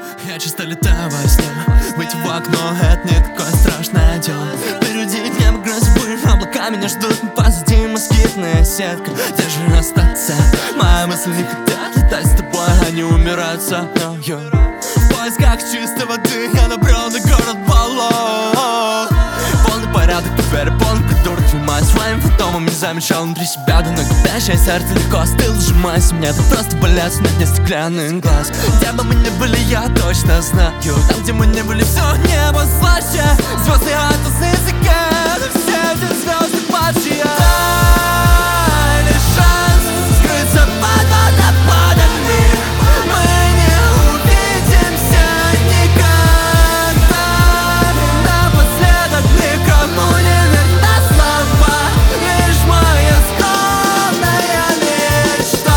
Я часто летаю во сне, выйти в окно — это не такое страшное дело. Переудить небо грозы, облака меня ждут, но позади москитная сетка. Где же остаться? Мои мысли не хотят летать с тобой, они умирают со мной. В поисках чистой воды я набрел на город болот. Полный порядок, двери полный придурок, внимаю своим фантомом. Не замечал внутри себя давно кипящее сердце легко остыло, сжимаясь. У меня тут просто болят на дне стеклянных глаз. Где бы мы ни были, я точно знаю, там, где мы не были, все небо слаще. Звезды атласные языки, но все эти звезды падшие. Дай лишь шанс скрыться под водопадами. Мы не увидимся никогда. Напоследок никому не верна слова, лишь моя скромная мечта.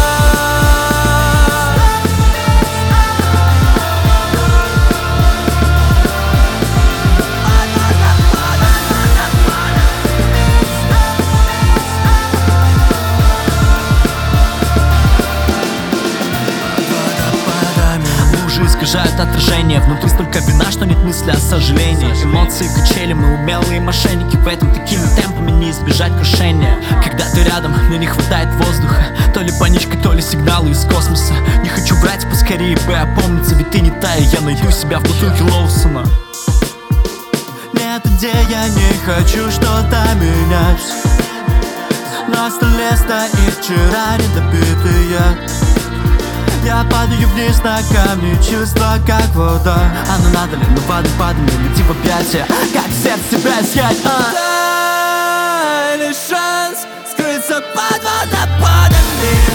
Лужи искажают отражение, внутри столько вина, что нет мысли о сожалении. Эмоции качели, мы умелые мошенники, в этом такими темпами не избежать крушения. Когда ты рядом, мне не хватает воздуха, то ли паничка, то ли сигналы из космоса. Не хочу врать, поскорее бы опомниться, ведь ты не та, и я найду себя в бутылке Лоусона. Нет, где я не хочу что-то менять. На столе стоит вчера недопитые. Я падаю вниз на камни, чувства как вода. А ну надо ли, ну водопадами, лети в объятия, как сердце тебя искать, Дай лишь шанс скрыться под водопадами.